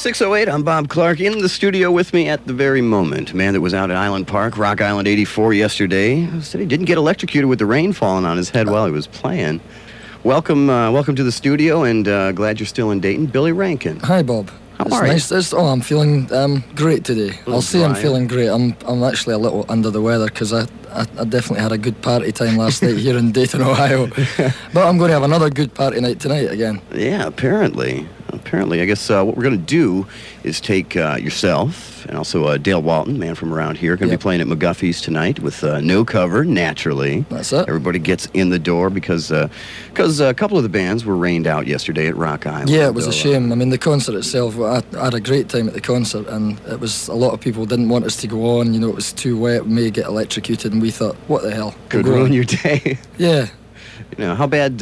6:08, I'm Bob Clark. In the studio with me at the very moment, a man that was out at Island Park, Rock Island 84 yesterday, said he didn't get electrocuted with the rain falling on his head while he was playing. Welcome to the studio, and glad you're still in Dayton. Billy Rankin. Hi, Bob. How are you? I'm feeling great today. I'll say I'm feeling great. I'm actually a little under the weather because I definitely had a good party time last night here in Dayton, Ohio. But I'm going to have another good party night tonight again. Yeah, apparently. I guess what we're going to do is take yourself and also Dale Walton, man from around here, going to be playing at McGuffey's tonight with no cover, naturally. That's it. Everybody gets in the door because a couple of the bands were rained out yesterday at Rock Island. Yeah, it was a shame. I mean, the concert itself, I had a great time at the concert, and it was a lot of people didn't want us to go on. You know, it was too wet, we may get electrocuted, and we thought, what the hell? Could ruin your day. Yeah. You know, how bad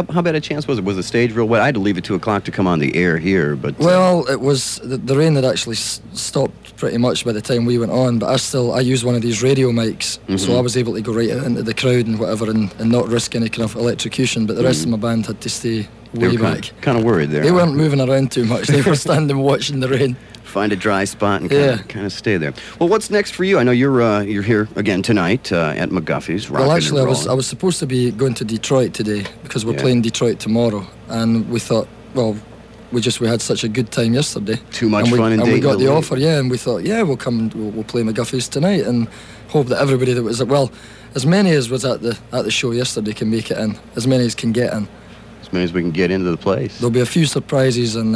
a chance was it? Was the stage real wet? I had to leave at 2 o'clock to come on the air here, but... Well, it was... The rain had actually stopped pretty much by the time we went on, but I used one of these radio mics, so I was able to go right out into the crowd and whatever and not risk any kind of electrocution, but the rest of my band had to stay way back. Kind of worried there. They weren't moving around too much. They were standing watching the rain. Find a dry spot and kind of stay there. Well, what's next for you? I know you're here again tonight at McGuffey's. Well, actually, I was supposed to be going to Detroit today because we're playing Detroit tomorrow, and we thought, well, we had such a good time yesterday. Too much fun in Dayton. And we got the offer, and we thought, we'll come and we'll play McGuffey's tonight, and hope that everybody that was as many as was at the show yesterday can make it in, as many as can get in. As many as we can get into the place. There'll be a few surprises, and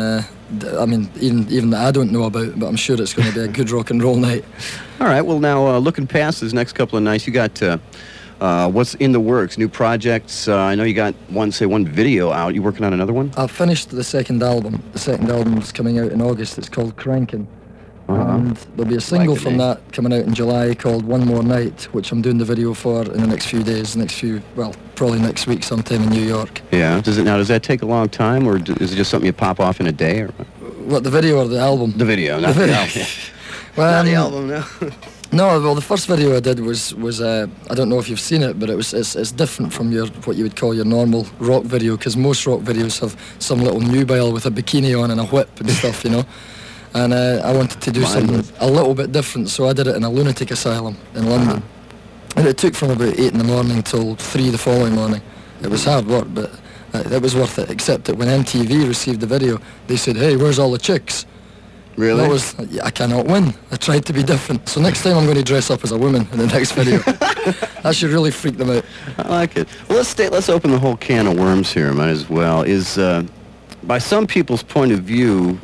I mean, even that I don't know about, but I'm sure it's going to be a good rock and roll night. All right, well, now, looking past this next couple of nights, you got what's in the works, new projects. I know you got one video out. You working on another one? I've finished the second album. The second album's coming out in August. It's called Crankin'. And there'll be a single from that coming out in July called One More Night, which I'm doing the video for in the next few days, probably next week sometime in New York. Yeah. Does that take a long time, or is it just something you pop off in a day? Or what, the video or the album? The video, not the album. Well, not the album, no. No, well, the first video I did was I don't know if you've seen it, but it's different from what you would call your normal rock video, because most rock videos have some little nubile with a bikini on and a whip and stuff, you know. And I wanted to do something a little bit different, so I did it in a lunatic asylum in London. And it took from about 8 in the morning till 3 the following morning. It was hard work, but it was worth it, except that when MTV received the video, they said, "Hey, where's all the chicks?" Really? I cannot win. I tried to be different. So next time I'm going to dress up as a woman in the next video. That should really freak them out. I like it. Well, let's open the whole can of worms here, might as well. By some people's point of view,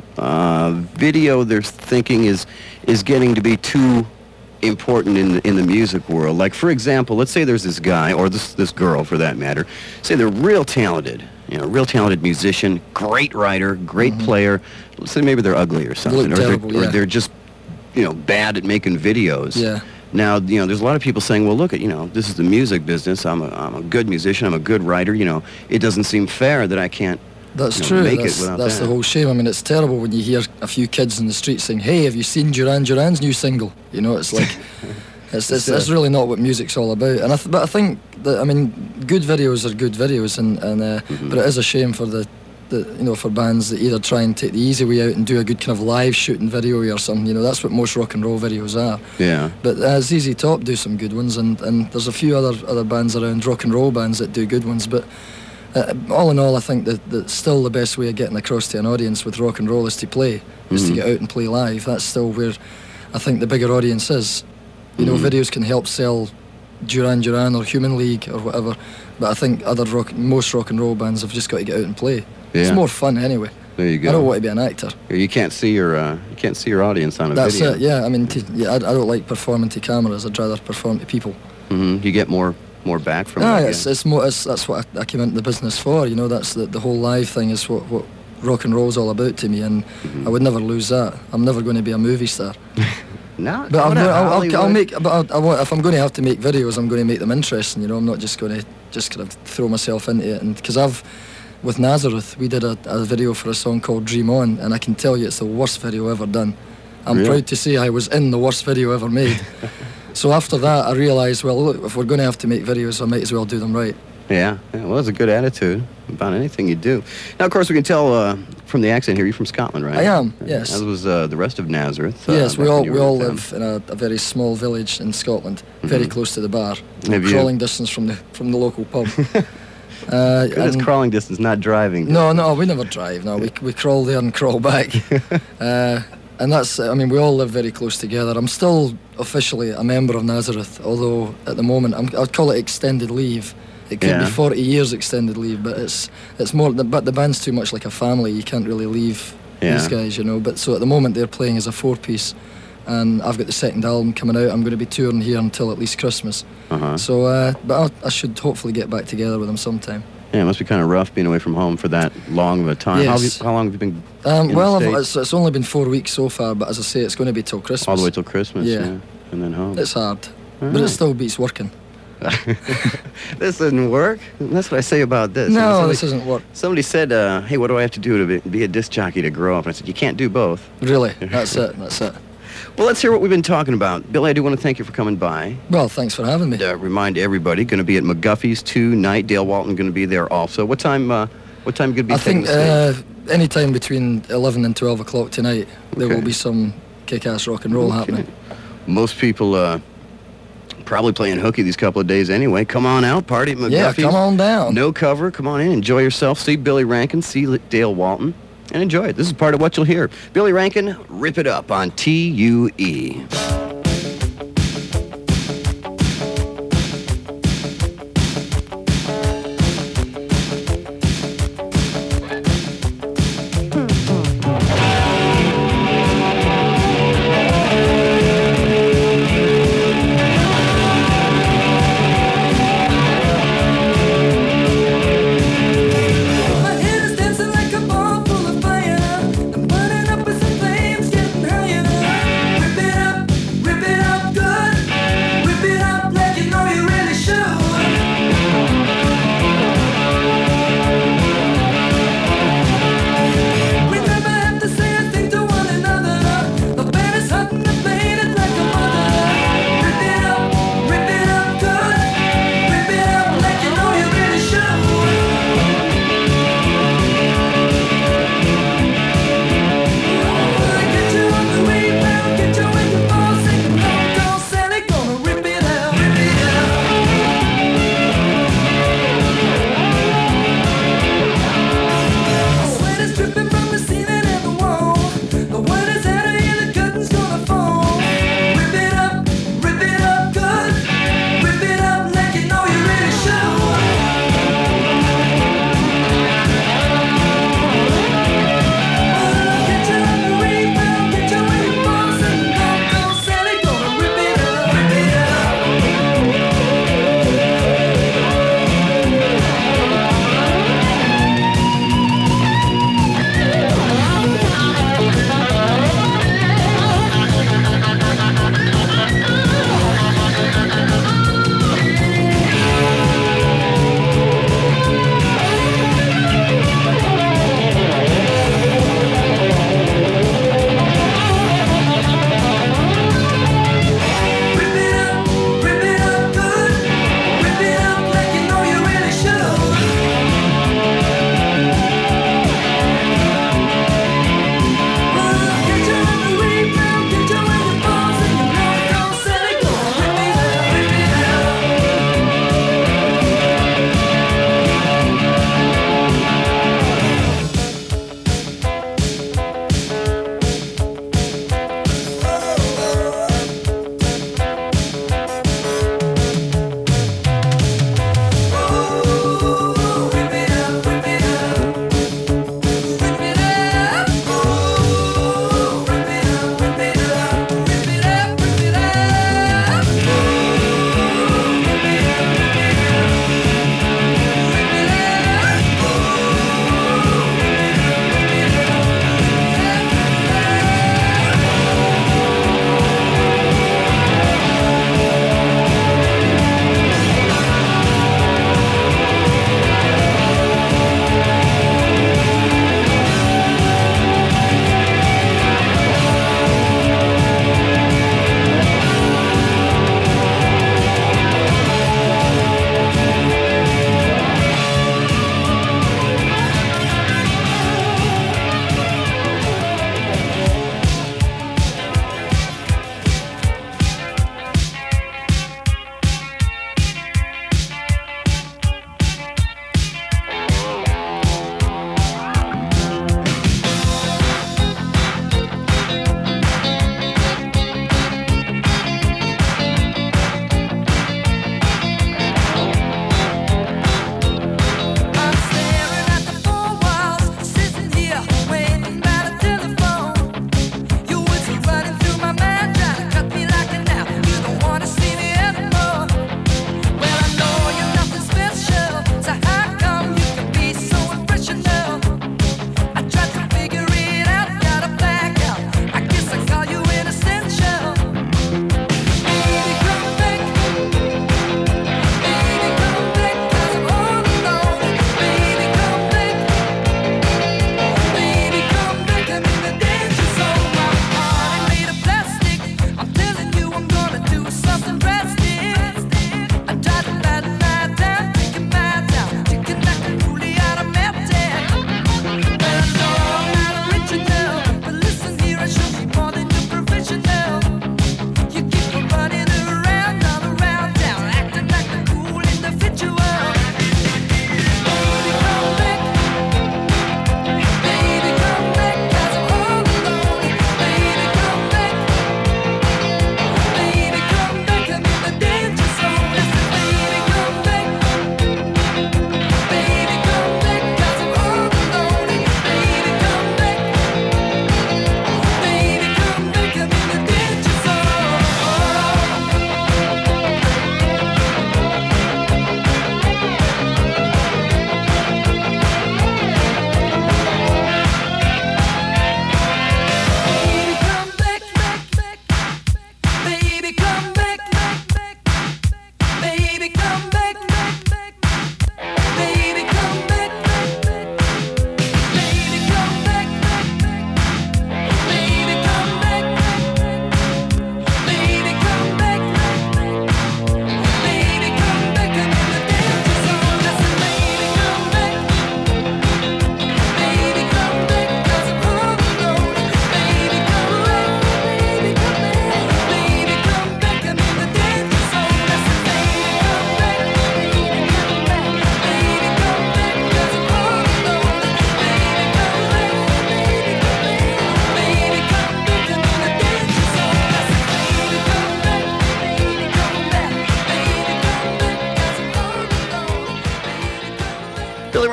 video they're thinking is getting to be too important in the music world. Like, for example, let's say there's this guy, or this girl for that matter, say they're real talented, real talented musician, great writer, great player. Let's say maybe they're ugly or something, or they're just, bad at making videos. Yeah. Now, there's a lot of people saying, well, look, this is the music business. I'm a good musician. I'm a good writer. It doesn't seem fair that I can't. That's true. That's the whole shame. I mean, it's terrible when you hear a few kids in the street saying, "Hey, have you seen Duran Duran's new single?" It's like, it's really not what music's all about. And I think that, good videos are good videos, but it is a shame for for bands that either try and take the easy way out and do a good kind of live shooting video or something. That's what most rock and roll videos are. Yeah. But ZZ Top do some good ones, and there's a few other bands around, rock and roll bands, that do good ones, but. All in all, I think that still the best way of getting across to an audience with rock and roll is to play, is to get out and play live. That's still where I think the bigger audience is. Videos can help sell Duran Duran or Human League or whatever, but I think most rock and roll bands have just got to get out and play. Yeah. It's more fun anyway. There you go. I don't want to be an actor. You can't see your audience on a video. That's it. Yeah, I don't like performing to cameras. I'd rather perform to people. You get more back from it. That's what I came into the business for. That's the whole live thing is what rock and roll's all about to me, and I would never lose that. I'm never going to be a movie star. No, but I'll make. But if I'm going to have to make videos, I'm going to make them interesting. I'm not just going to kind of throw myself into it. And because with Nazareth, we did a video for a song called Dream On, and I can tell you it's the worst video ever done. I'm proud to say I was in the worst video ever made. So after that, I realised, well, look, if we're going to have to make videos, I might as well do them right. Yeah. Well, that's a good attitude about anything you do. Now, of course, we can tell from the accent here, you're from Scotland, right? I am, yes. As was the rest of Nazareth. Yes, we back all when you were in town. live in a very small village in Scotland, very close to the bar, Have you- crawling distance from the local pub. Good as and- crawling distance, not driving. No, we never drive. No, we crawl there and crawl back. And that's, I mean, we all live very close together. I'm still officially a member of Nazareth, although at the moment I'd call it extended leave. It could Yeah. be 40 years extended leave, but it's more. But the band's too much like a family. You can't really leave these Yeah. guys, you know. But so at the moment they're playing as a 4-piece, and I've got the second album coming out. I'm going to be touring here until at least Christmas. Uh-huh. So, but I should hopefully get back together with them sometime. Yeah, it must be kind of rough being away from home for that long of a time. Yes. How long have you been in Well, the States? it's only been 4 weeks so far, but as I say, it's going to be till Christmas. All the way till Christmas? Yeah. And then home. It's hard, but Alright. it still beats working. This didn't work? That's what I say about this. No, Somebody- this isn't work. Somebody said, hey, what do I have to do to be a disc jockey to grow up? And I said, you can't do both. Really, that's it. Well, let's hear what we've been talking about. Billy, I do want to thank you for coming by. Well, thanks for having me. Remind everybody, going to be at McGuffey's tonight. Dale Walton going to be there also. What time you going to be I taking think the stage? any time between 11 and 12 o'clock tonight, there Okay. will be some kick-ass rock and roll happening. Most people probably playing hooky these couple of days anyway. Come on out, party at McGuffey's. Yeah, come on down. No cover. Come on in, enjoy yourself. See Billy Rankin, see Dale Walton, and enjoy it. This is part of what you'll hear. Billy Rankin, Rip It Up on TUE. My head is dancing like a ball full of fire. I'm burning up with some flames, getting higher. Rip it up,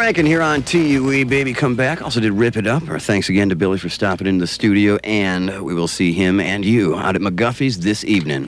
Rankin here on TUE, baby. Come back. Also did Rip It Up. Our thanks again to Billy for stopping into the studio, and we will see him and you out at McGuffey's this evening.